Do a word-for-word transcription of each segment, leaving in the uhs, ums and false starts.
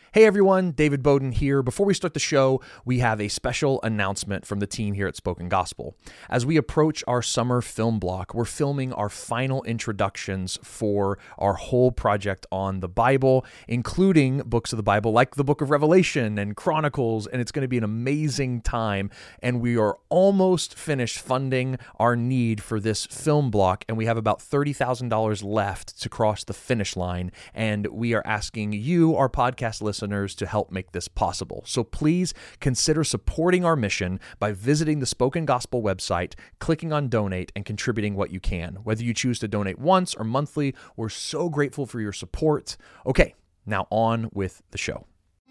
Hey everyone, David Bowden here. Before we start the show, we have a special announcement from the team here at Spoken Gospel. As we approach our summer film block, we're filming our final introductions for our whole project on the Bible, including books of the Bible like the book of Revelation and Chronicles, and it's going to be an amazing time. And we are almost finished funding our need for this film block, and we have about thirty thousand dollars left to cross the finish line, and we are asking you, our podcast listeners, to help make this possible. So please consider supporting our mission by visiting the Spoken Gospel website, clicking on donate, and contributing what you can. Whether you choose to donate once or monthly, we're so grateful for your support. Okay, now on with the show.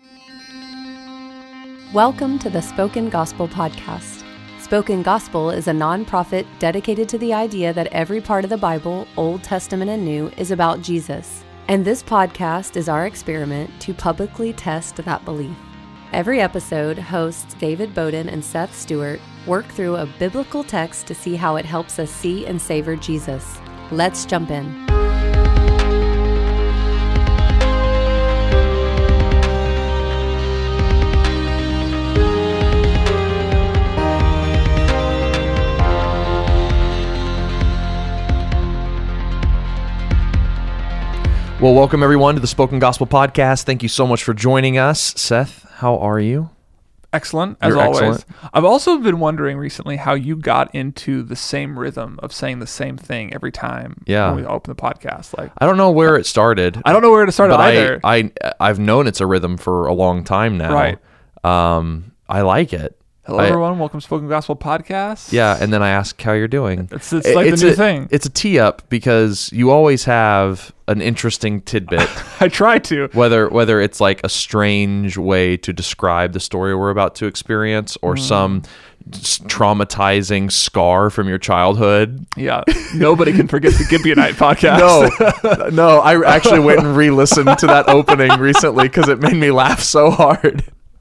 Welcome to the Spoken Gospel Podcast. Spoken Gospel is a nonprofit dedicated to the idea that every part of the Bible, Old Testament and New, is about Jesus. And this podcast is our experiment to publicly test that belief. Every episode, hosts David Bowden and Seth Stewart work through a biblical text to see how it helps us see and savor Jesus. Let's jump in. Well, welcome everyone to the Spoken Gospel Podcast. Thank you so much for joining us. Seth, how are you? Excellent, as You're always. Excellent. I've also been wondering recently how you got into the same rhythm of saying the same thing every time Yeah. when we open the podcast. Like, I don't know where it started. I don't know where to start but either. I, I, I've known it's a rhythm for a long time now. Right. Um, I like it. Hello, I- everyone. Welcome to Spoken Gospel Podcast. Yeah, and then I ask how you're doing. It's, it's like It's the new a, thing. It's a tee up because you always have an interesting tidbit, I try to. whether whether it's like a strange way to describe the story we're about to experience or Mm. some s- traumatizing scar from your childhood. Yeah. Nobody can forget the Gibeonite podcast. No, no, I actually went and re-listened to that opening recently because it made me laugh so hard.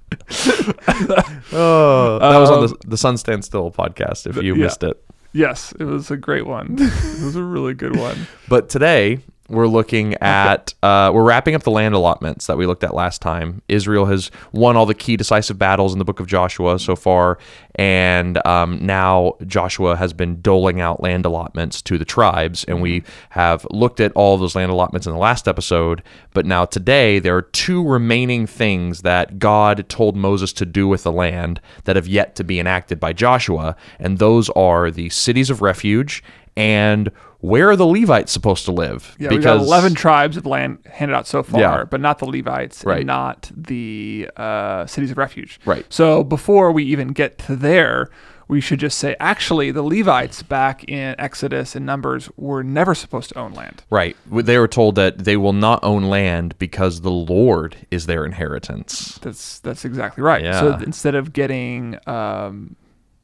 Oh, that was on the the Sun Stand Still podcast. If you yeah. missed it. Yes, it was a great one. It was a really good one. But today we're looking at uh, we're wrapping up the land allotments that we looked at last time. Israel has won all the key decisive battles in the book of Joshua so far, and um, now Joshua has been doling out land allotments to the tribes, and we have looked at all of those land allotments in the last episode. But now today there are two remaining things that God told Moses to do with the land that have yet to be enacted by Joshua, and those are the cities of refuge and where are the Levites supposed to live? Yeah, we've got eleven tribes of land handed out so far, Yeah. but not the Levites Right. and not the uh, cities of refuge. Right. So before we even get to there, we should just say, actually, the Levites back in Exodus and Numbers were never supposed to own land. Right. They were told that they will not own land because the Lord is their inheritance. That's that's exactly right. Yeah. So instead of getting um,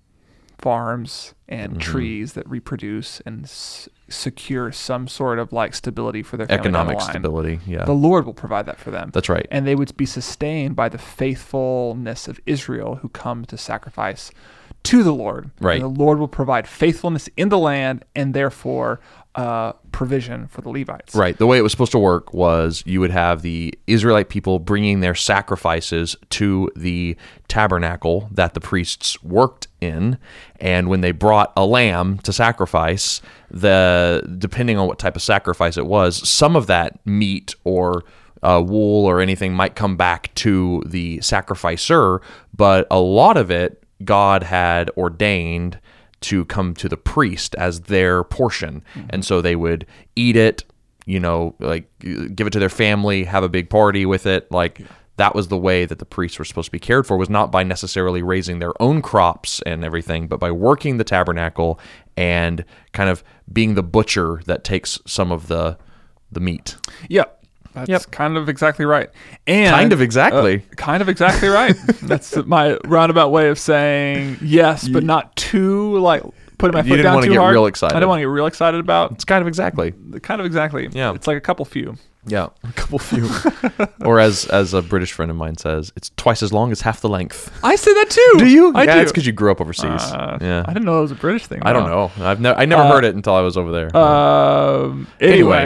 farms and Mm-hmm. trees that reproduce and s- secure some sort of like stability for their family down the Economic line, stability. Yeah. the Lord will provide that for them. That's right. And they would be sustained by the faithfulness of Israel who come to sacrifice to the Lord. Right. And the Lord will provide faithfulness in the land and therefore uh, provision for the Levites. Right. The way it was supposed to work was you would have the Israelite people bringing their sacrifices to the tabernacle that the priests worked in, and when they brought a lamb to sacrifice, the depending on what type of sacrifice it was, some of that meat or uh, wool or anything might come back to the sacrificer, but a lot of it God had ordained to come to the priest as their portion. Mm-hmm. And so they would eat it, you know, like give it to their family, have a big party with it. Like yeah. That was the way that the priests were supposed to be cared for, was not by necessarily raising their own crops and everything, but by working the tabernacle and kind of being the butcher that takes some of the the meat. Yeah. That's yep. kind of exactly right. And kind of exactly. Uh, kind of exactly right. That's my roundabout way of saying yes, but not too like putting my you foot didn't down want too to get hard. real excited. I didn't want to get real excited about. It's kind of exactly. Kind of exactly. Yeah. It's like a couple few. Yeah, a couple few. Or as as a British friend of mine says, it's twice as long as half the length. I say that too. Do you? I yeah, do. it's because you grew up overseas. Uh, yeah, I didn't know it was a British thing. I don't though. know. I've never I never Uh, heard it until I was over there. Um. Anyway,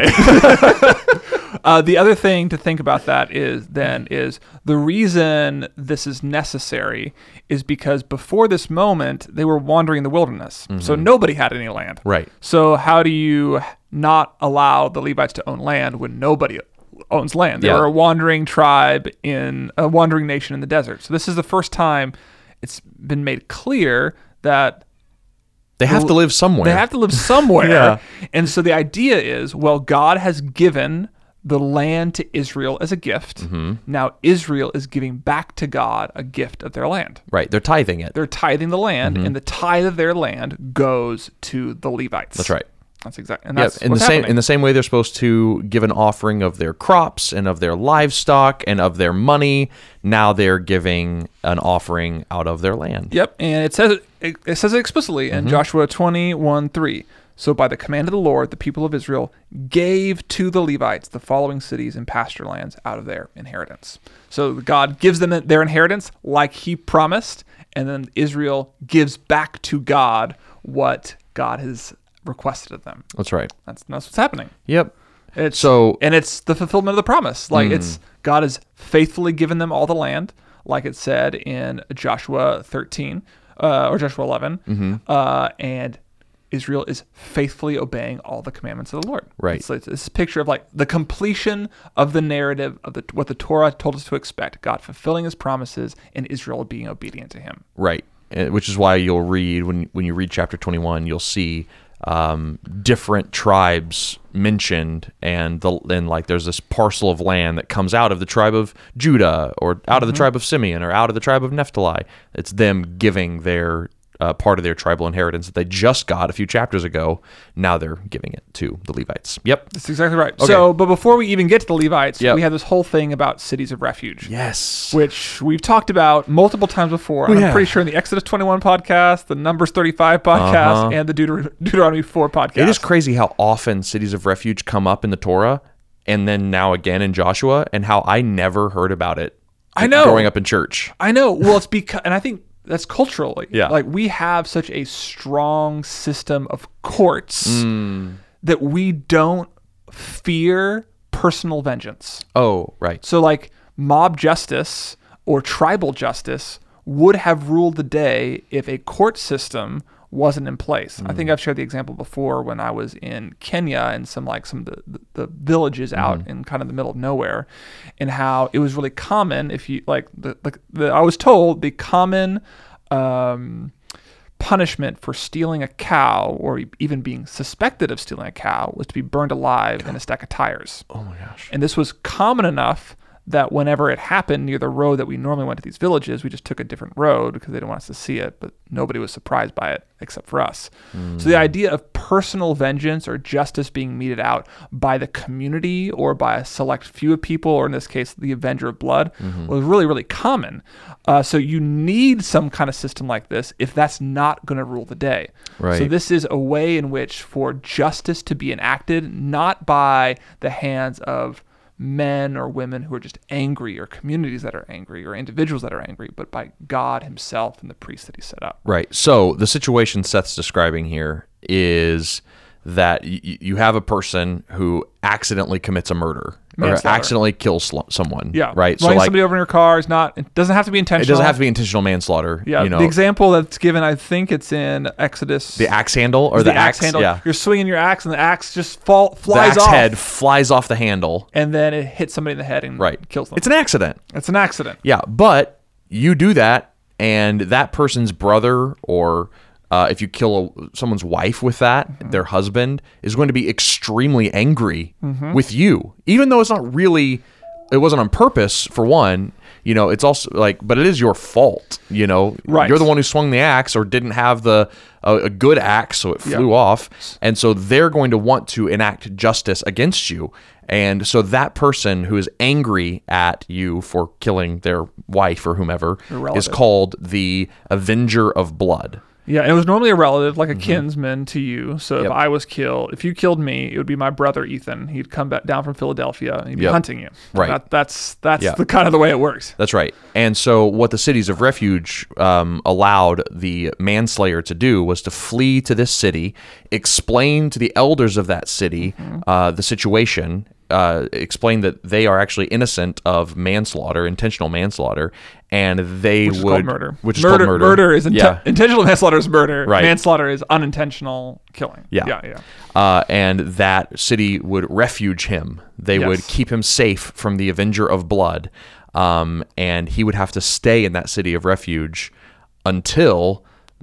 uh, the other thing to think about that is then is the reason this is necessary is because before this moment they were wandering in the wilderness, so nobody had any land. Right. So how do you not allow the Levites to own land when nobody owns land? They Yeah. were a wandering tribe in a wandering nation in the desert. So this is the first time it's been made clear that They have to live somewhere. they have to live somewhere. Yeah. And so the idea is, well, God has given the land to Israel as a gift. Mm-hmm. Now Israel is giving back to God a gift of their land. Right. They're tithing it. They're tithing the land, and the tithe of their land goes to the Levites. That's right. That's exactly. And Yep. that's In the what's same happening. in the same way they're supposed to give an offering of their crops and of their livestock and of their money. Now they're giving an offering out of their land. Yep, and it says it, it says it explicitly in Joshua twenty-one three. So by the command of the Lord, the people of Israel gave to the Levites the following cities and pasture lands out of their inheritance. So God gives them their inheritance like he promised, and then Israel gives back to God what God has requested of them. That's right. That's, that's what's happening. Yep. It's So- and it's the fulfillment of the promise. Like it's God has faithfully given them all the land, like it said in Joshua thirteen uh, or Joshua eleven, uh, and Israel is faithfully obeying all the commandments of the Lord. Right. It's, it's this picture of like the completion of the narrative of the what the Torah told us to expect: God fulfilling His promises and Israel being obedient to Him. Right. Uh, Which is why you'll read when when you read chapter twenty-one, you'll see um, different tribes mentioned, and the and like there's this parcel of land that comes out of the tribe of Judah, or out of the tribe of Simeon, or out of the tribe of Naphtali. It's them giving their uh, part of their tribal inheritance that they just got a few chapters ago. Now they're giving it to the Levites. Yep. That's exactly right. So, but before we even get to the Levites, Yep. we have this whole thing about cities of refuge. Yes. Which we've talked about multiple times before. And Yeah. I'm pretty sure in the Exodus twenty-one podcast, the Numbers thirty-five podcast, Uh-huh. and the Deuter- Deuteronomy four podcast. It is crazy how often cities of refuge come up in the Torah, and then now again in Joshua, and how I never heard about it. I know. Growing up in church. I know. Well, it's because, and I think that's culturally. Yeah. Like we have such a strong system of courts Mm. that we don't fear personal vengeance. Oh, right. So like mob justice or tribal justice would have ruled the day if a court system wasn't in place. I think I've shared the example before when I was in Kenya and some like some of the, the, the villages out in kind of the middle of nowhere, and how it was really common if you like the, the, the I was told the common um, punishment for stealing a cow or even being suspected of stealing a cow was to be burned alive in a stack of tires. Oh my gosh. And this was common enough that whenever it happened near the road that we normally went to these villages, we just took a different road because they didn't want us to see it, but nobody was surprised by it except for us. Mm. So the idea of personal vengeance or justice being meted out by the community or by a select few of people, or in this case, the Avenger of Blood, Mm-hmm. was really, really common. Uh, so you need some kind of system like this if that's not going to rule the day. Right. So this is a way in which for justice to be enacted, not by the hands of men or women who are just angry, or communities that are angry, or individuals that are angry, but by God himself and the priests that he set up. Right. So the situation Seth's describing here is that y- you have a person who accidentally commits a murder or Manslaughter. accidentally kills sl- someone. Yeah. Right. So Running like somebody over in your car is not, it doesn't have to be it intentional. doesn't have to be intentional manslaughter. Yeah. You know, The example that's given, I think it's in Exodus. the axe handle or is the, the axe handle. Yeah. You're swinging your axe and the axe just fall, The flies axe off. head flies off the handle. And then it hits somebody in the head and Right. kills them. It's an accident. It's an accident. Yeah, but you do that, and that person's brother, or uh, if you kill a, someone's wife with that, Mm-hmm. their husband is going to be extremely angry Mm-hmm. with you, even though it's not really, it wasn't on purpose. For one, you know, it's also like, but it is your fault. You know, Right. You're the one who swung the axe or didn't have the a, a good axe, so it flew off, and so they're going to want to enact justice against you. And so that person who is angry at you for killing their wife or whomever is relative. called the Avenger of Blood. Yeah, and it was normally a relative, like a mm-hmm. kinsman to you. So yep. if I was killed, if you killed me, it would be my brother Ethan. He'd come back down from Philadelphia and he'd be yep. hunting you. Right. That, that's that's yep. the kind of the way it works. That's right. And so what the cities of refuge um, allowed the manslayer to do was to flee to this city, explain to the elders of that city mm-hmm. uh, the situation, uh, explain that they are actually innocent of manslaughter, intentional manslaughter, and they which is would called murder. Which is murder, called murder. Murder is inte- yeah. intentional manslaughter is murder. Right. Manslaughter is unintentional killing. Yeah, yeah, yeah. Uh, and that city would refuge him. They yes. would keep him safe from the avenger of blood, um, and he would have to stay in that city of refuge until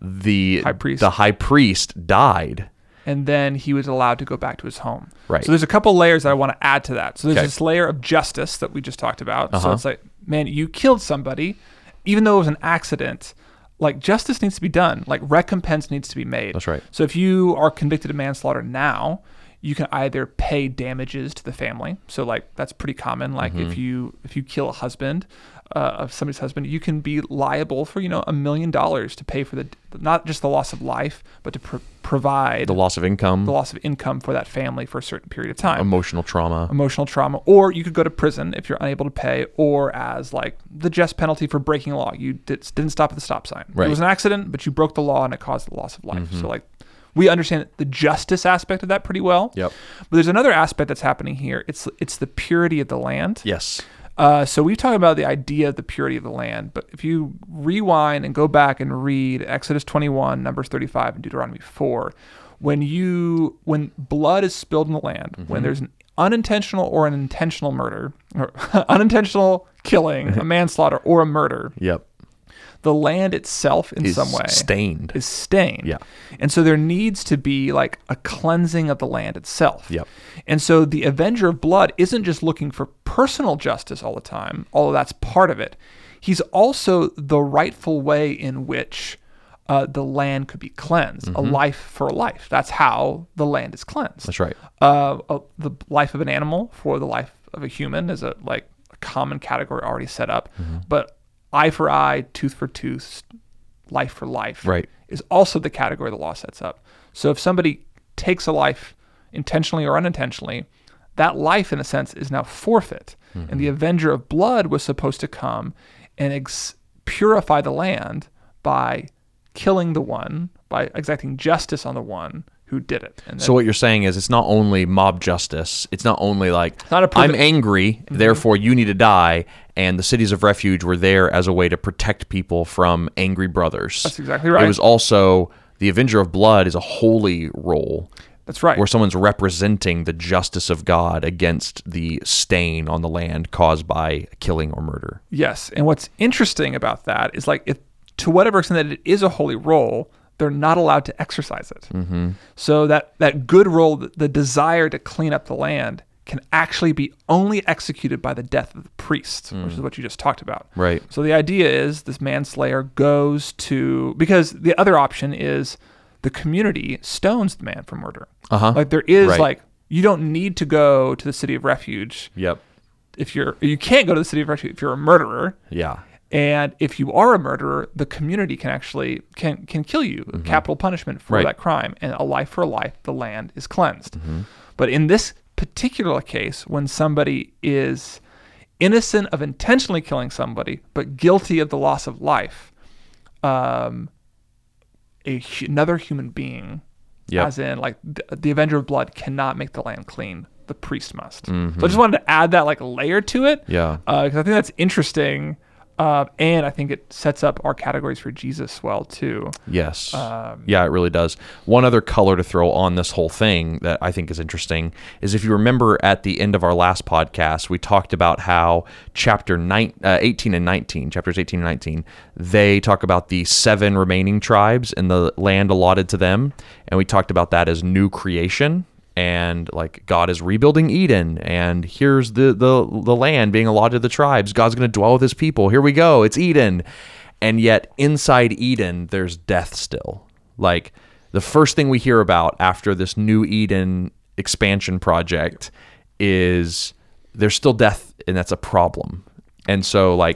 the high priest. the high priest died. And then he was allowed to go back to his home. Right. So there's a couple layers that I want to add to that. So there's okay. this layer of justice that we just talked about. Uh-huh. So it's like, man, you killed somebody, even though it was an accident. Like, justice needs to be done. Like, recompense needs to be made. That's right. So if you are convicted of manslaughter now, you can either pay damages to the family. So like that's pretty common. Like mm-hmm. if you if you kill a husband uh, of somebody's husband, you can be liable for you know a million dollars to pay for the not just the loss of life, but to pr- provide the loss of income, the loss of income for that family for a certain period of time. Emotional trauma, emotional trauma, or you could go to prison if you're unable to pay, or as like the just penalty for breaking law. You did, didn't stop at the stop sign. Right. It was an accident, but you broke the law and it caused the loss of life. Mm-hmm. So like. We understand the justice aspect of that pretty well. Yep. But there's another aspect that's happening here. It's it's the purity of the land. Yes. Uh, so we've talked about the idea of the purity of the land, but if you rewind and go back and read Exodus twenty-one, Numbers thirty-five, and Deuteronomy four, when you when blood is spilled in the land, mm-hmm. when there's an unintentional or an intentional murder, or unintentional killing, a manslaughter, or a murder. Yep. The land itself in is some way stained. is stained. Yeah. And so there needs to be like a cleansing of the land itself. Yep. And so the Avenger of Blood isn't just looking for personal justice all the time, although that's part of it. He's also the rightful way in which uh, the land could be cleansed, mm-hmm. a life for a life. That's how the land is cleansed. That's right. Uh, uh, the life of an animal for the life of a human is a like a common category already set up. Mm-hmm. But eye for eye, tooth for tooth, life for life right. is also the category the law sets up. So if somebody takes a life intentionally or unintentionally, that life, in a sense, is now forfeit. Mm-hmm. And the Avenger of Blood was supposed to come and ex- purify the land by killing the one, by exacting justice on the one who did it. And then, so what you're saying is it's not only mob justice. It's not only like, not a priv- I'm angry, mm-hmm. therefore you need to die. And the cities of refuge were there as a way to protect people from angry brothers. That's exactly right. It was also, the Avenger of Blood is a holy role. That's right. Where someone's representing the justice of God against the stain on the land caused by killing or murder. Yes. And what's interesting about that is like, if to whatever extent that it is a holy role, they're not allowed to exercise it. Mm-hmm. So that, that good role, the desire to clean up the land, can actually be only executed by the death of the priest, mm. which is what you just talked about. Right. So the idea is this manslayer goes to, because the other option is the community stones the man for murder. Uh-huh. Like there is right. like, you don't need to go to the city of refuge. Yep. If you're, you can't go to the city of refuge if you're a murderer. Yeah. And if you are a murderer, the community can actually, can, can kill you, mm-hmm. capital punishment for right. that crime. And a life for a life, the land is cleansed. Mm-hmm. But in this particular case, when somebody is innocent of intentionally killing somebody, but guilty of the loss of life, um, a, another human being, yep. as in like the, the Avenger of Blood, cannot make the land clean. The priest must. Mm-hmm. So I just wanted to add that like layer to it. Yeah. Because uh, I think that's interesting. Uh, and I think it sets up our categories for Jesus well, too. Yes. Um, yeah, it really does. One other color to throw on this whole thing that I think is interesting is if you remember at the end of our last podcast, we talked about how chapter nine, uh, eighteen and nineteen, chapters eighteen and nineteen, they talk about the seven remaining tribes and the land allotted to them. And we talked about that as new creation. And like God is rebuilding Eden, and here's the the the land being allotted to the tribes. God's going to dwell with his people. Here we go. It's Eden. And yet inside Eden, there's death still. Like the first thing we hear about after this new Eden expansion project is there's still death, and that's a problem. And so like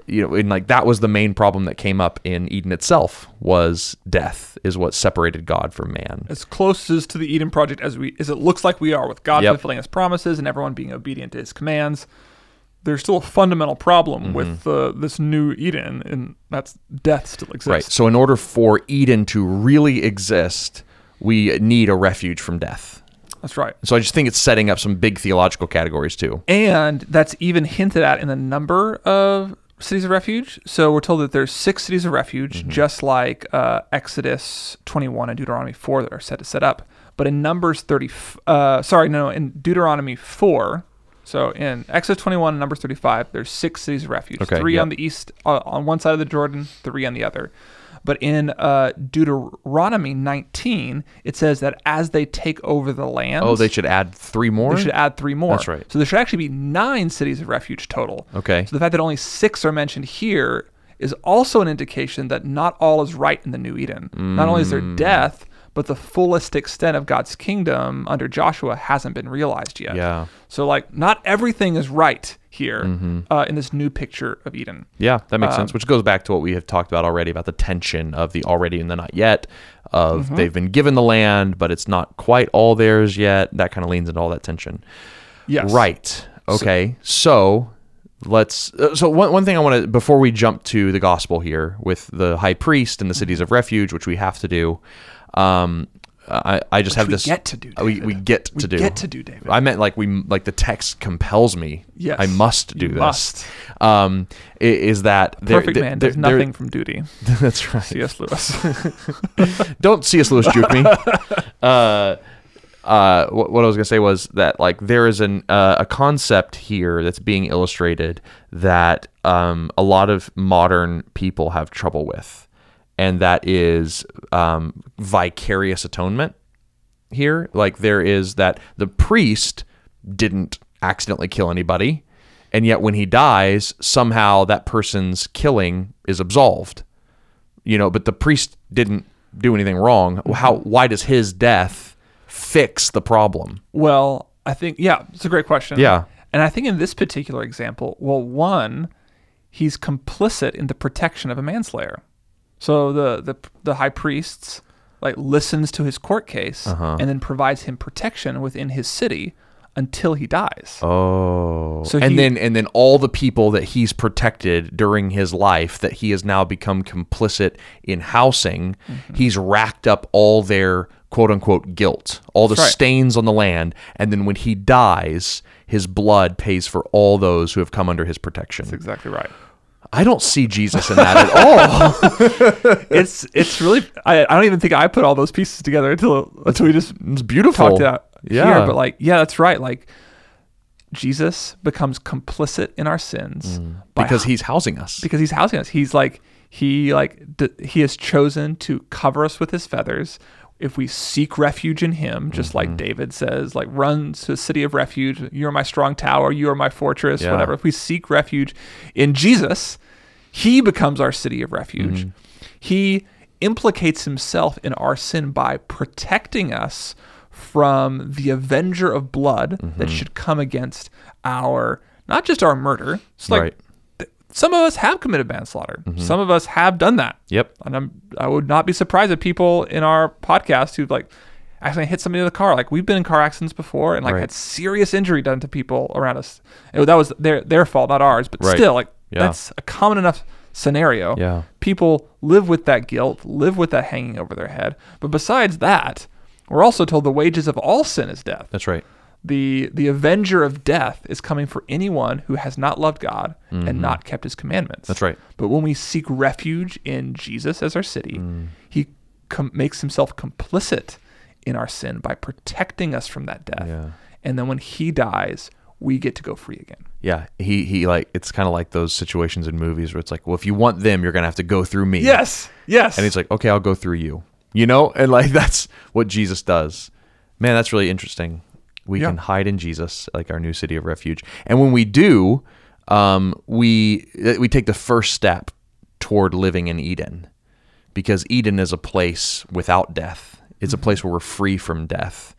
you know, and like that was the main problem that came up in Eden itself, was death is what separated God from man. As close as to the Eden project as we as it looks like we are, with God Yep. fulfilling his promises and everyone being obedient to his commands, there's still a fundamental problem Mm-hmm. with uh, this new Eden, and that's death still exists. Right. So in order for Eden to really exist, we need a refuge from death. That's right. So I just think it's setting up some big theological categories too. And that's even hinted at in the number of cities of refuge. So we're told that there's six cities of refuge, Mm-hmm. just like uh, Exodus twenty-one and Deuteronomy four that are set to set up. But in Numbers thirty, uh, sorry, no, in Deuteronomy four, so in Exodus twenty-one and Numbers thirty-five, there's six cities of refuge. Okay, three yep. on the east, uh, on one side of the Jordan, three on the other. But in uh, Deuteronomy nineteen, it says that as they take over the land, Oh, they should add three more? they should add three more. That's right. So there should actually be nine cities of refuge total. Okay. So the fact that only six are mentioned here is also an indication that not all is right in the New Eden. Not only is there Mm. death, but the fullest extent of God's kingdom under Joshua hasn't been realized yet. Yeah. So like not everything is right here Mm-hmm. uh, in this new picture of Eden. Yeah, that makes Um, sense, which goes back to what we have talked about already about the tension of the already and the not yet, of Mm-hmm. they've been given the land, but it's not quite all theirs yet. That kind of leans into all that tension. Yes. Right. Okay. So, let's. Uh, so one one thing I want to, before we jump to the gospel here with the high priest and the cities of refuge, which we have to do. Um, I I just Which have we this. get to do, We David. we get We to do. get to do, David. I meant like we like the text compels me. Yes. I must do You this. must. Um, i- is that there- Perfect there- man there- does there- nothing from duty. That's right. C S. Lewis. Don't C S. Lewis juke me. Uh, uh, what, what I was gonna say was that like there is an uh, a concept here that's being illustrated that um, a lot of modern people have trouble with, and that is um, vicarious atonement. Here, like there is that the priest didn't accidentally kill anybody, and yet when he dies, somehow that person's killing is absolved. You know, but the priest didn't do anything wrong. How? Why does his death fix the problem? Well, I think, yeah, it's a great question. Yeah. And I think in this particular example, well, one, he's complicit in the protection of a manslayer. So the the, the high priest like listens to his court case Uh-huh. and then provides him protection within his city until he dies. Oh, So and he- then and then all the people that he's protected during his life that he has now become complicit in housing, Mm-hmm. he's racked up all their quote unquote guilt, all the That's right. stains on the land, and then when he dies, his blood pays for all those who have come under his protection. That's exactly right. I don't see Jesus in that at all. It's it's really I, I don't even think I put all those pieces together until until we just It's beautiful. talked out Yeah. here. But like, yeah, that's right. Like Jesus becomes complicit in our sins by because he's housing us. because he's housing us. He's like he like d- he has chosen to cover us with his feathers. If we seek refuge in him, just Mm-hmm. like David says, like run to a city of refuge. You are my strong tower. You are my fortress. Yeah. Whatever. If we seek refuge in Jesus, he becomes our city of refuge. Mm-hmm. He implicates himself in our sin by protecting us from the avenger of blood Mm-hmm. that should come against our, not just our murder. It's like Right. th- some of us have committed manslaughter. Some of us have done that. Yep. And I'm, I would not be surprised if people in our podcast who like actually hit somebody in the car. Like we've been in car accidents before and like Right. had serious injury done to people around us. And that was their their fault, not ours. But Right. still, like Yeah. that's a common enough scenario. Yeah. People live with that guilt, live with that hanging over their head. But besides that, we're also told the wages of all sin is death. That's right. The the avenger of death is coming for anyone who has not loved God and not kept his commandments. Mm-hmm. That's right. But when we seek refuge in Jesus as our city, Mm. he com- makes himself complicit in our sin by protecting us from that death. Yeah. And then when he dies, we get to go free again. Yeah, he he like it's kind of like those situations in movies where it's like, well, if you want them, you're gonna have to go through me. Yes. Yes. And he's like, okay, I'll go through you. You know, and like that's what Jesus does. Man, that's really interesting. We Yeah. can hide in Jesus, like our new city of refuge. And when we do, um, we we take the first step toward living in Eden, because Eden is a place without death. It's a place where we're free from death.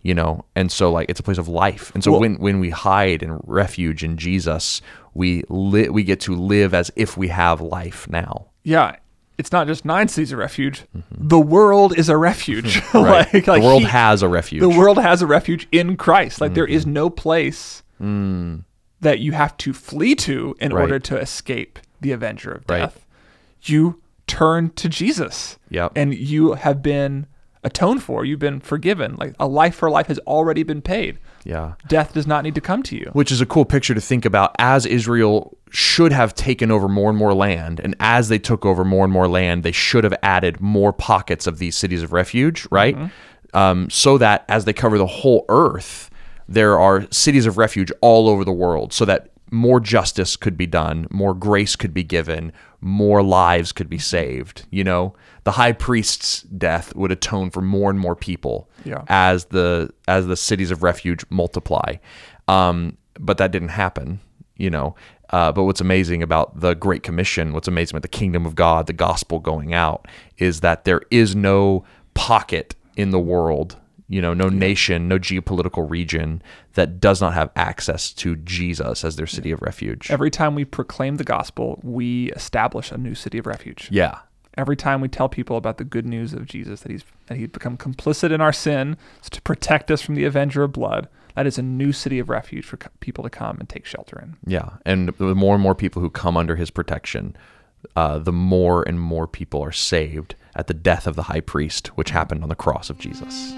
you know, and so like it's a place of life. And so Well- when when we hide and refuge in Jesus, we li- we get to live as if we have life now. Yeah. It's not just nine cities of refuge. The world is a refuge. Right. like, like the world he- has a refuge. The world has a refuge in Christ. Like there is no place Mm. that you have to flee to in Right. order to escape the avenger of Right. death. You turn to Jesus. Yep. And you have been atoned for. You've been forgiven. Like a life for life has already been paid. Yeah. Death does not need to come to you. Which is a cool picture to think about, as Israel should have taken over more and more land. And as they took over more and more land, they should have added more pockets of these cities of refuge, right? Mm-hmm. Um, so that as they cover the whole earth, there are cities of refuge all over the world, so that more justice could be done, more grace could be given, more lives could be saved. You know, the high priest's death would atone for more and more people Yeah. as the as the cities of refuge multiply. Um, but that didn't happen, you know. Uh, but what's amazing about the Great Commission, what's amazing about the kingdom of God, the gospel going out, is that there is no pocket in the world, you know, no nation, no geopolitical region that does not have access to Jesus as their city of refuge. Every time we proclaim the gospel, we establish a new city of refuge. Yeah. Every time we tell people about the good news of Jesus, that he's that he's become complicit in our sin to protect us from the avenger of blood, that is a new city of refuge for co- people to come and take shelter in. Yeah. And the more and more people who come under his protection, uh, the more and more people are saved at the death of the high priest, which happened on the cross of Jesus.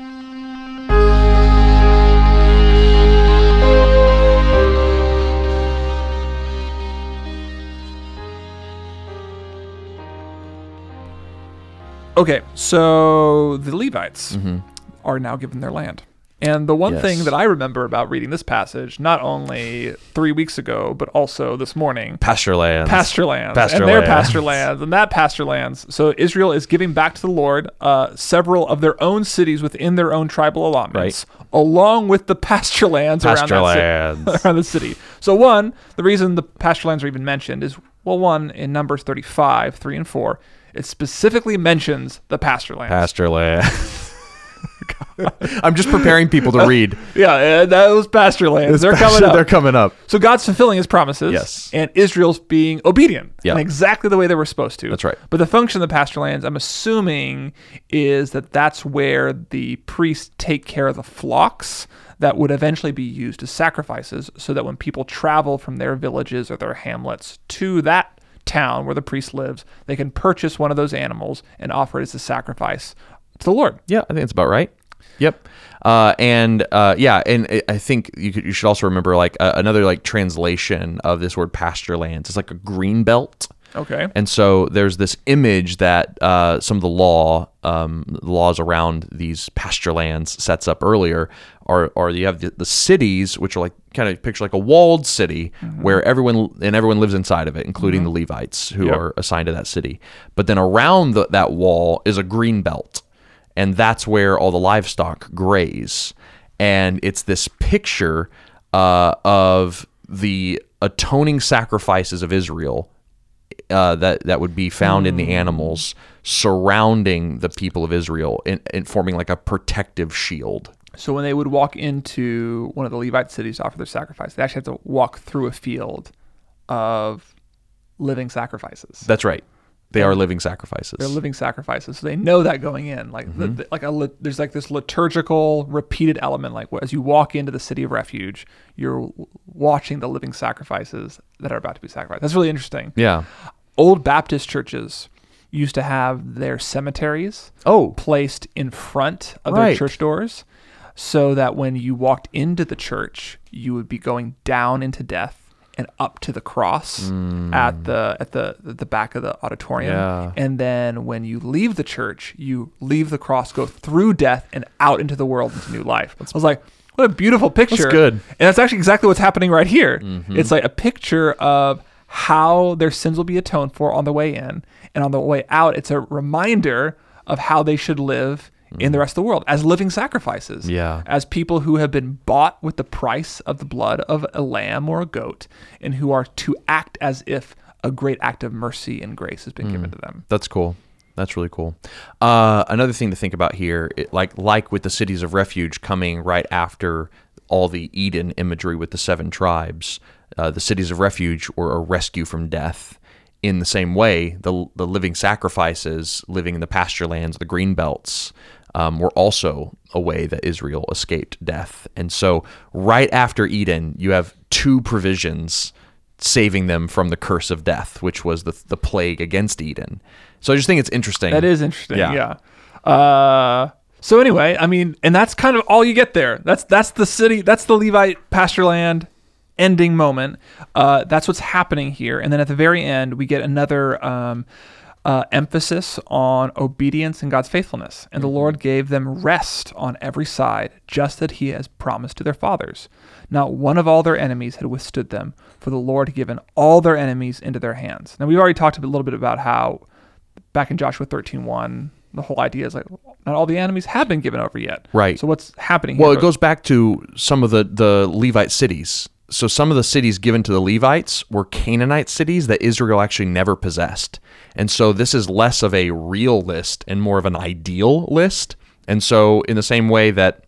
Okay, so the Levites are now given their land. And the one Yes. thing that I remember about reading this passage, not only three weeks ago, but also this morning, Pasture lands. pasture lands, Pasture and their lands. pasture lands, and that pasture lands. So Israel is giving back to the Lord uh, several of their own cities within their own tribal allotments, along with the pasture lands Pasture around, lands. that ci- around the city. So one, the reason the pasture lands are even mentioned is, well, one, in Numbers thirty-five, three and four, it specifically mentions the pasture lands. Pasture land. I'm just preparing people to read. Yeah, uh, those pasture lands, they're Pasture- coming up. They're coming up. So God's fulfilling his promises. Yes. And Israel's being obedient. Yeah. In exactly the way they were supposed to. That's right. But the function of the pasture lands, I'm assuming, is that that's where the priests take care of the flocks that would eventually be used as sacrifices, so that when people travel from their villages or their hamlets to that town where the priest lives, they can purchase one of those animals and offer it as a sacrifice to the Lord. Yeah, I think that's about right. Yep. Uh, and uh, yeah, and I- I think you could, you should also remember like uh, another like translation of this word pasture lands. It's like a green belt. Okay. And so there's this image that uh, some of the law, um, the laws around these pasture lands sets up earlier are, are you have the, the cities, which are like kind of picture like a walled city where everyone and everyone lives inside of it, including the Levites who Yep. are assigned to that city. But then around the, that wall is a green belt. And that's where all the livestock graze. And it's this picture uh, of the atoning sacrifices of Israel uh, that, that would be found in the animals surrounding the people of Israel and, and forming like a protective shield. So when they would walk into one of the Levite cities to offer their sacrifice, they actually had to walk through a field of living sacrifices. That's right. They are living sacrifices. They're living sacrifices, so they know that going in. Like, the, the- like a lit- there's like this liturgical, repeated element. Like as you walk into the city of refuge, you're w- watching the living sacrifices that are about to be sacrificed. That's really interesting. Yeah. Old Baptist churches used to have their cemeteries Oh. placed in front of Right. their church doors, so that when you walked into the church, you would be going down into death and up to the cross at the at the the back of the auditorium. Yeah. And then when you leave the church, you leave the cross, go through death and out into the world into new life. I was like, what a beautiful picture. good. And that's actually exactly what's happening right here. Mm-hmm. It's like a picture of how their sins will be atoned for on the way in, and on the way out, it's a reminder of how they should live in the rest of the world as living sacrifices. Yeah. As people who have been bought with the price of the blood of a lamb or a goat, and who are to act as if a great act of mercy and grace has been given to them. That's cool. That's really cool. Uh, another thing to think about here, it, like like with the cities of refuge coming right after all the Eden imagery with the seven tribes, uh, the cities of refuge were a rescue from death. In the same way, the the living sacrifices living in the pasture lands, the green belts, um, were also a way that Israel escaped death. And so right after Eden, you have two provisions saving them from the curse of death, which was the the plague against Eden. So I just think it's interesting. That is interesting. Yeah. Yeah. Uh, so anyway, I mean, and that's kind of all you get there. That's that's the city. That's the Levite pasture land ending moment. Uh, that's what's happening here. And then at the very end, we get another um, uh, emphasis on obedience and God's faithfulness. And the Lord gave them rest on every side, just as He has promised to their fathers. Not one of all their enemies had withstood them, for the Lord had given all their enemies into their hands. Now, we've already talked a little bit about how back in Joshua thirteen one, the whole idea is like, not all the enemies have been given over yet. Right. So what's happening here? Well, it goes back to some of the, the Levite cities. So some of the cities given to the Levites were Canaanite cities that Israel actually never possessed. And so this is less of a real list and more of an ideal list. And so in the same way that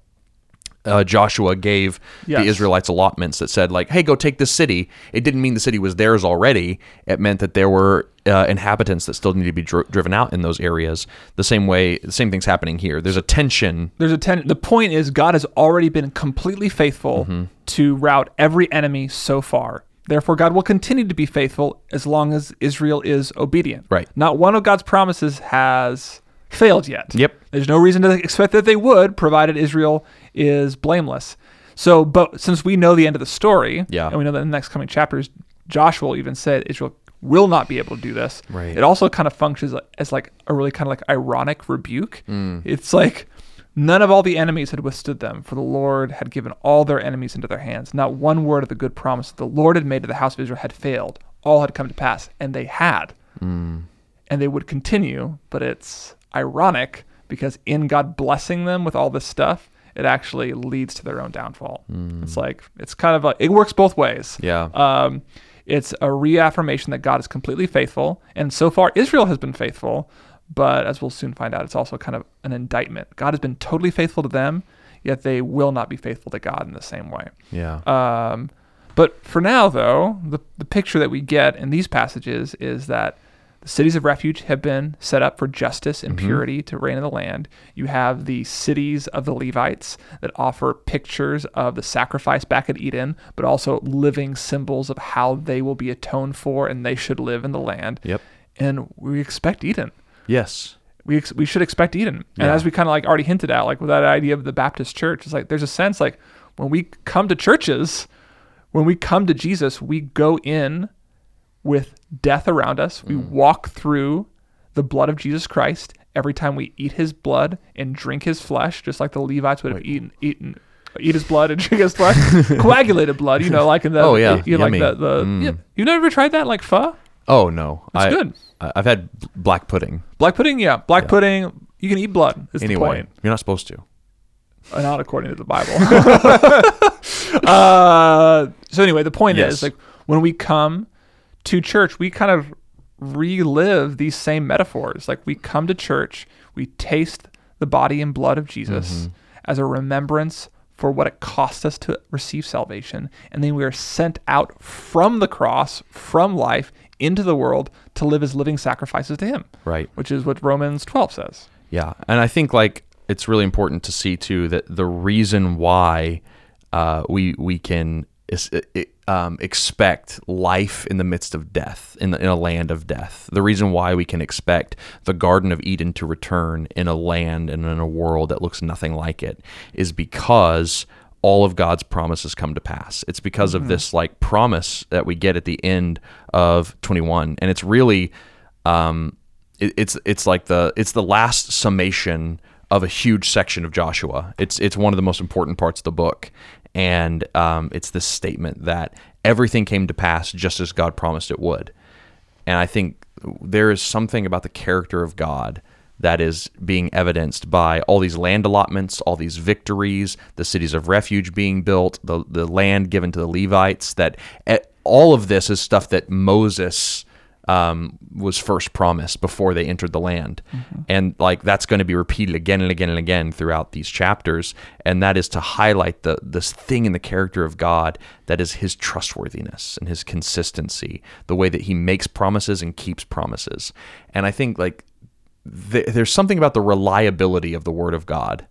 uh, Joshua gave Yes. the Israelites allotments that said like, hey, go take this city, it didn't mean the city was theirs already. It meant that there were uh, inhabitants that still need to be dri- driven out in those areas. The same way, the same thing's happening here. There's a tension. There's a ten- the point is God has already been completely faithful Mm-hmm. to rout every enemy so far. Therefore, God will continue to be faithful as long as Israel is obedient. Right. Not one of God's promises has failed yet. Yep. There's no reason to expect that they would, provided Israel is blameless. So, but since we know the end of the story, Yeah. and we know that in the next coming chapters, Joshua will even say Israel will not be able to do this. Right. It also kind of functions as like a really kind of like ironic rebuke. Mm. It's like none of all the enemies had withstood them, for the Lord had given all their enemies into their hands. Not one word of the good promise that the Lord had made to the house of Israel had failed. All had come to pass, and they had. Mm. And they would continue, but it's ironic because in God blessing them with all this stuff, it actually leads to their own downfall. Mm. It's like, it's kind of a, it works both ways. Yeah. Um, it's a reaffirmation that God is completely faithful. And so far, Israel has been faithful. But as we'll soon find out, it's also kind of an indictment. God has been totally faithful to them, yet they will not be faithful to God in the same way. Yeah. Um, but for now, though, the, the picture that we get in these passages is that the cities of refuge have been set up for justice and Mhm. purity to reign in the land. You have the cities of the Levites that offer pictures of the sacrifice back at Eden, but also living symbols of how they will be atoned for and they should live in the land. Yep. And we expect Eden. Yes. We ex- we should expect Eden. And Yeah. as we kind of like already hinted at, like with that idea of the Baptist church, it's like there's a sense like when we come to churches, when we come to Jesus, we go in with death around us. We Mm. walk through the blood of Jesus Christ every time we eat His blood and drink His flesh, just like the Levites would have Wait. eaten eaten eat His blood and drink His flesh, coagulated blood. You know, like in the Oh, yeah. you know, like Yummy. the the Mm. yeah. You've never tried that like pho? Oh no. It's I, good. I- I've had b- black pudding. Black pudding, yeah, black Yeah. pudding. You can eat blood. Is the Anyway, point. you're not supposed to. Uh, not according to the Bible. uh, so anyway, the point Yes. is like when we come to church, we kind of relive these same metaphors. Like we come to church, we taste the body and blood of Jesus Mhm. as a remembrance for what it cost us to receive salvation. And then we are sent out from the cross, from life, into the world to live as living sacrifices to Him, Right. which is what Romans twelve says. Yeah, and I think like it's really important to see too that the reason why uh, we we can is, it, um, expect life in the midst of death, in, the, in a land of death. The reason why we can expect the Garden of Eden to return in a land and in a world that looks nothing like it is because all of God's promises come to pass. It's because Mm-hmm. of this like promise that we get at the end of twenty-one, and it's really. Um, it, it's it's like the it's the last summation of a huge section of Joshua. It's it's one of the most important parts of the book, and um, it's this statement that everything came to pass just as God promised it would. And I think there is something about the character of God that is being evidenced by all these land allotments, all these victories, the cities of refuge being built, the the land given to the Levites. That all of this is stuff that Moses um, was first promised before they entered the land. Mm-hmm. And like that's going to be repeated again and again and again throughout these chapters. And that is to highlight the this thing in the character of God that is his trustworthiness and his consistency, the way that he makes promises and keeps promises. And I think like th- there's something about the reliability of the word of God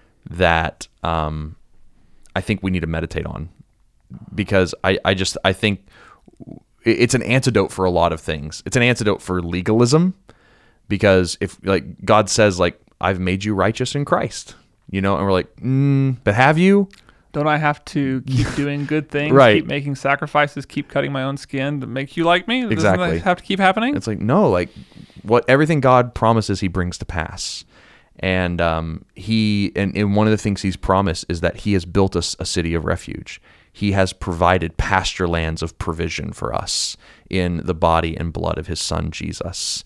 that um, I think we need to meditate on, because I, I just, I think it's an antidote for a lot of things. It's an antidote for legalism, because if like God says like, I've made you righteous in Christ, you know, and we're like, mm, but have you? Don't I have to keep doing good things, right. keep making sacrifices, keep cutting my own skin to make you like me? Doesn't Exactly. that have to keep happening? It's like, no, like what everything God promises, he brings to pass. And um, he, and, and one of the things he's promised is that he has built us a city of refuge. He has provided pasture lands of provision for us in the body and blood of his son, Jesus.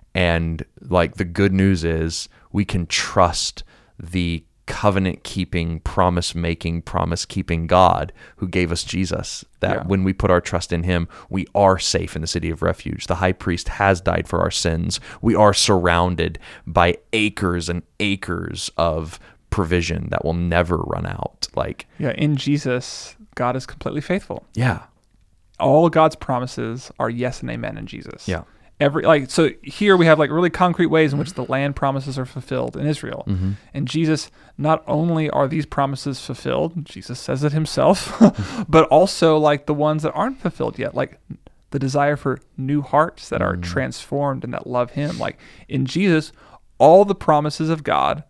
And like the good news is we can trust the covenant-keeping, promise-making, promise-keeping God who gave us Jesus, that Yeah. when we put our trust in him, we are safe in the city of refuge. The high priest has died for our sins. We are surrounded by acres and acres of provision that will never run out. Like, Yeah, in Jesus, God is completely faithful. yeah, All God's promises are yes and amen in Jesus. yeah. Every like so here we have like really concrete ways in which the land promises are fulfilled in Israel. Mm-hmm. And Jesus, not only are these promises fulfilled, Jesus says it himself, but also like the ones that aren't fulfilled yet, like the desire for new hearts that are Mm. transformed and that love him. Like in Jesus, all the promises of God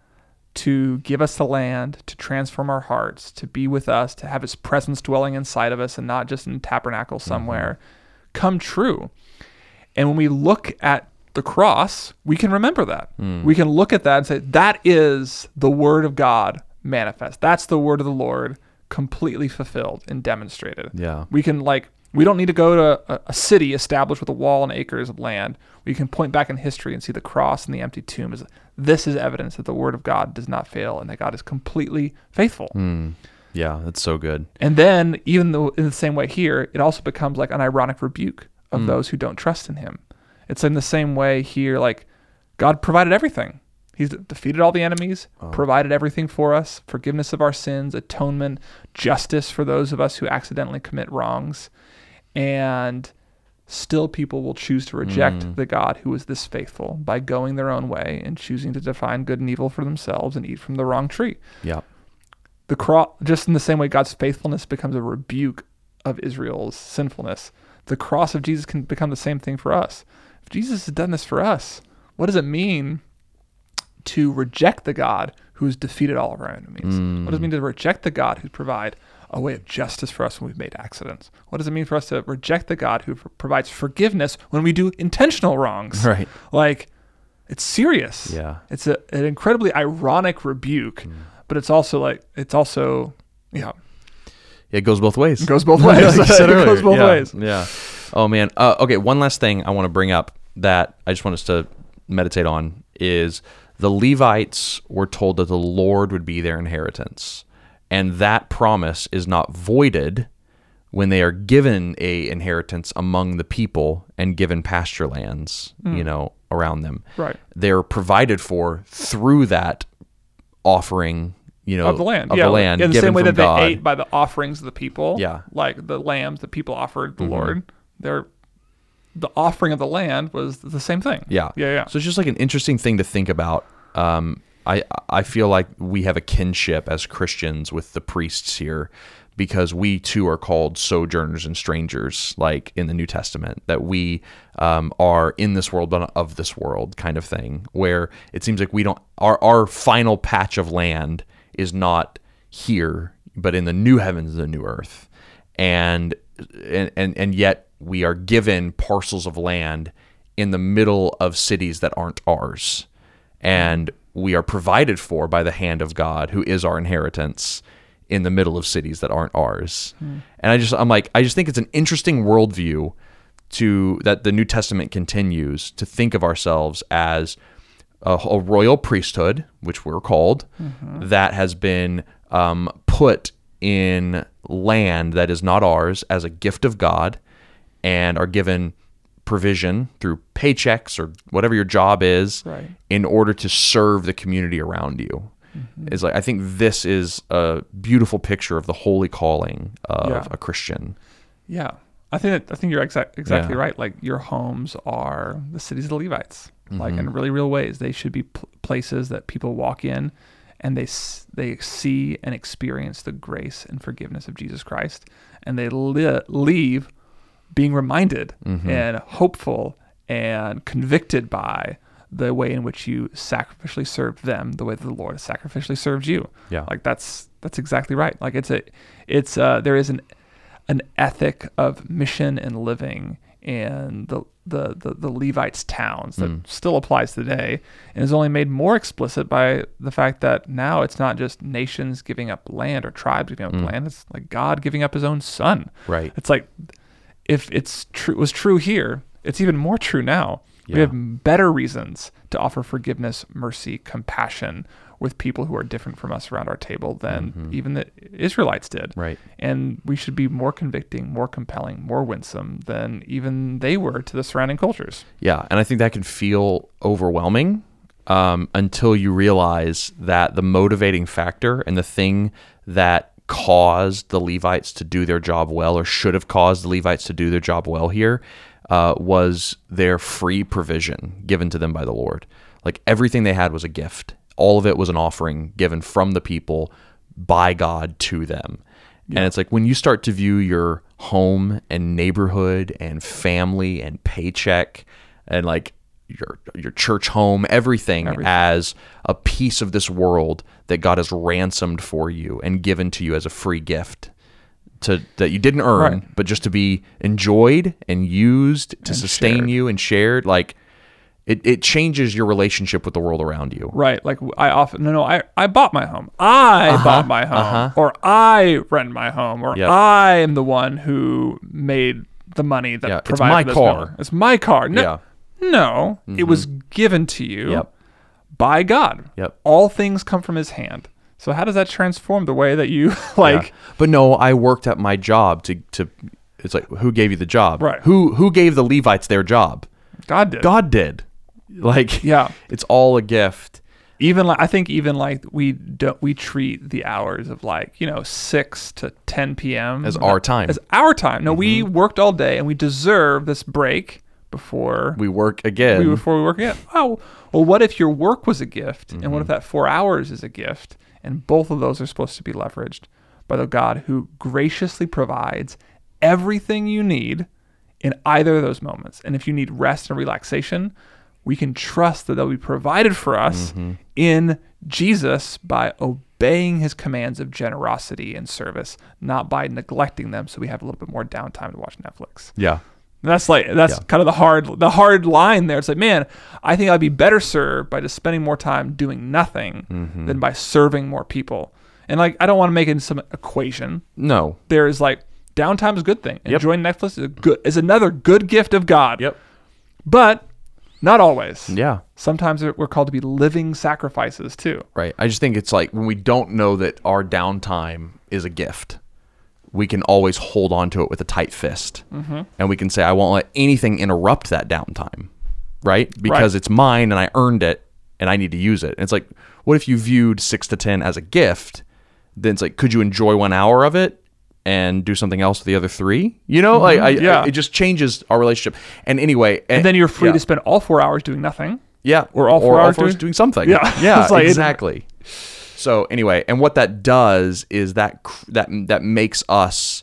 to give us the land, to transform our hearts, to be with us, to have his presence dwelling inside of us and not just in a tabernacle somewhere, mm-hmm. come true. And when we look at the cross, we can remember that. Mm. We can look at that and say, that is the word of God manifest. That's the word of the Lord completely fulfilled and demonstrated. Yeah. We can like, we don't need to go to a, a city established with a wall and acres of land. We can point back in history and see the cross and the empty tomb. As this is evidence that the word of God does not fail and that God is completely faithful. Mm. Yeah, that's so good. And then even though in the same way here, it also becomes like an ironic rebuke of Mm. those who don't trust in him. It's in the same way here, like God provided everything. He's defeated all the enemies, Oh. provided everything for us, forgiveness of our sins, atonement, justice for those of us who accidentally commit wrongs. And still people will choose to reject Mm. the God who is this faithful by going their own way and choosing to define good and evil for themselves and eat from the wrong tree. Yeah. The cross, just in the same way God's faithfulness becomes a rebuke of Israel's sinfulness, the cross of Jesus can become the same thing for us. If Jesus has done this for us, what does it mean to reject the God who has defeated all of our enemies? Mm. What does it mean to reject the God who provide a way of justice for us when we've made accidents? What does it mean for us to reject the God who f- provides forgiveness when we do intentional wrongs? Right. Like, it's serious. Yeah. It's a, an incredibly ironic rebuke, mm. but it's also like, it's also, yeah. It goes both ways. It goes both ways. Like you said it earlier. goes both yeah. ways. Yeah. Oh man. Uh, okay. One last thing I want to bring up that I just want us to meditate on is the Levites were told that the Lord would be their inheritance, and that promise is not voided when they are given a inheritance among the people and given pasture lands, mm. you know, around them. Right. They're provided for through that offering. You know, of the land, of yeah, the land, in the same way that God. they ate by the offerings of the people, yeah, like the lambs that people offered the mm-hmm. Lord. They're the offering of the land was the same thing. Yeah, yeah, yeah. So it's just like an interesting thing to think about. Um, I I feel like we have a kinship as Christians with the priests here, because we too are called sojourners and strangers, like in the New Testament, that we um, are in this world but not of this world, kind of thing, where it seems like we don't our our final patch of land is not here, but in the new heavens and the new earth. And, and and and yet we are given parcels of land in the middle of cities that aren't ours. And we are provided for by the hand of God, who is our inheritance, in the middle of cities that aren't ours. Hmm. And I just I'm like I just think it's an interesting worldview to that the New Testament continues to think of ourselves as A, a royal priesthood, which we're called, mm-hmm. that has been um, put in land that is not ours as a gift of God, and are given provision through paychecks or whatever your job is Right. in order to serve the community around you. Mm-hmm. It's like, I think this is a beautiful picture of the holy calling of Yeah. a Christian. Yeah. I think that, I think you're exact, exactly Yeah. right. Like your homes are the cities of the Levites. Like Mm-hmm. in really real ways, they should be pl- places that people walk in and they s- they see and experience the grace and forgiveness of Jesus Christ, and they li- leave being reminded Mm-hmm. and hopeful and convicted by the way in which you sacrificially served them, the way that the Lord has sacrificially served you. Yeah. Like that's that's exactly right. Like it's a it's uh there is an an ethic of mission and living in the the the, the Levites' towns that Mm. still applies today, and is only made more explicit by the fact that now it's not just nations giving up land or tribes giving up Mm. land. It's like God giving up His own Son. Right. It's like if it's true was true here, it's even more true now. We Yeah. have better reasons to offer forgiveness, mercy, compassion with people who are different from us around our table than Mm-hmm. even the Israelites did. Right. And we should be more convicting, more compelling, more winsome than even they were to the surrounding cultures. Yeah, and I think that can feel overwhelming um, until you realize that the motivating factor and the thing that caused the Levites to do their job well, or should have caused the Levites to do their job well here, uh, was their free provision given to them by the Lord. Like everything they had was a gift. All of it was an offering given from the people by God to them. And it's like when you start to view your home and neighborhood and family and paycheck and like your your church home, everything, Everything. as a piece of this world that God has ransomed for you and given to you as a free gift to that you didn't earn, Right. but just to be enjoyed and used to And sustain shared. you and shared, like it, it changes your relationship with the world around you. Right. Like I often, no, no, I, I bought my home. I Uh-huh, bought my home. uh-huh. Or I rent my home. Or Yep. I am the one who made the money that Yeah, it's provided my for this car. building. It's my car. No, Yeah. no it was given to you Yep. by God. Yep. All things come from His hand. So how does that transform the way that you like? Yeah. But no, I worked at my job to to. It's like, who gave you the job? Right. Who who gave the Levites their job? God did. God did. Like, Yeah. it's all a gift. Even like I think even like we don't we treat the hours of like you know six to ten p.m. As our time. as our time. No, we worked all day and we deserve this break before We work again. we before we work again. Oh, well, what if your work was a gift, and Mm-hmm. what if that four hours is a gift, and both of those are supposed to be leveraged by the God who graciously provides everything you need in either of those moments. And if you need rest and relaxation, we can trust that they'll be provided for us Mm-hmm. in Jesus by obeying His commands of generosity and service, not by neglecting them so we have a little bit more downtime to watch Netflix. yeah. And that's like that's Yeah. kind of the hard the hard line there. It's like, man, I think I'd be better served by just spending more time doing nothing Mm-hmm. than by serving more people. And like I don't want to make it some equation. No. There is like downtime is a good thing. Yep. Enjoying Netflix is a good is another good gift of God. Yep. But not always. Yeah. Sometimes we're called to be living sacrifices too. Right. I just think it's like when we don't know that our downtime is a gift, we can always hold on to it with a tight fist. Mm-hmm. And we can say, I won't let anything interrupt that downtime. Right? Because Right. it's mine and I earned it and I need to use it. And it's like, what if you viewed six to ten as a gift? Then it's like, could you enjoy one hour of it and do something else with the other three? You know, like I, Yeah. I, it just changes our relationship. And anyway, And then you're free yeah. to spend all four hours doing nothing. Yeah. Or all four hours doing- doing something. Yeah. Yeah, It's like- exactly. So anyway, and what that does is that cr- that that makes us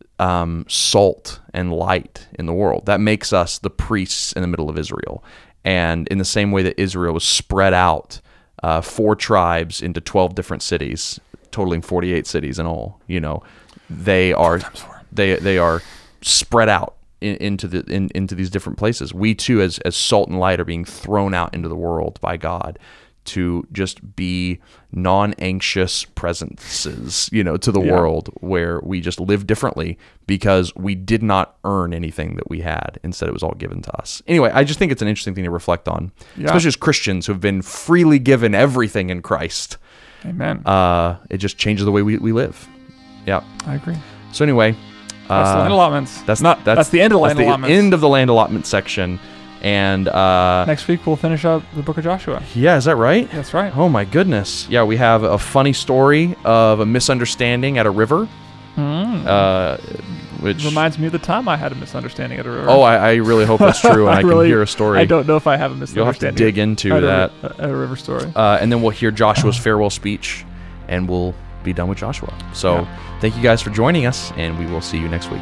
um, salt and light in the world. That makes us the priests in the middle of Israel. And in the same way that Israel was spread out, uh, four tribes into twelve different cities, totaling forty-eight cities in all, you know, they are they they are spread out in, into the in, into these different places. We too, as as salt and light, are being thrown out into the world by God to just be non-anxious presences, you know, to the Yeah. world, where we just live differently because we did not earn anything that we had. Instead, it was all given to us. Anyway, I just think it's an interesting thing to reflect on, Yeah. especially as Christians who have been freely given everything in Christ. Amen. Uh, it just changes the way we, we live. Yeah. I agree. So anyway, That's the land allotments. That's not. That's, that's the end of land that's allotments. The end of the land allotment section. And uh, next week we'll finish up the book of Joshua. Yeah, is that right? That's right. Oh my goodness. Yeah, we have a funny story of a misunderstanding at a river. Mm. Uh, which reminds me of the time I had a misunderstanding at a river. Oh, I, I really hope that's true, and I, I really, can hear a story. I don't know if I have a misunderstanding. You'll have to dig into at that. A, at a river story. Uh, and then we'll hear Joshua's farewell speech, and we'll be done with Joshua. So yeah. Thank you guys for joining us, and we will see you next week.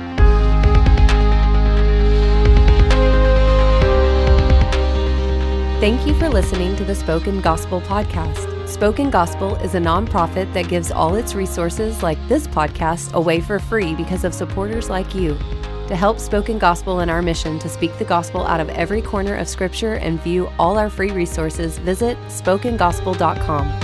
Thank you for listening to the Spoken Gospel Podcast. Spoken Gospel is a nonprofit that gives all its resources, like this podcast, away for free because of supporters like you. To help Spoken Gospel in our mission to speak the gospel out of every corner of Scripture and view all our free resources, visit spoken gospel dot com.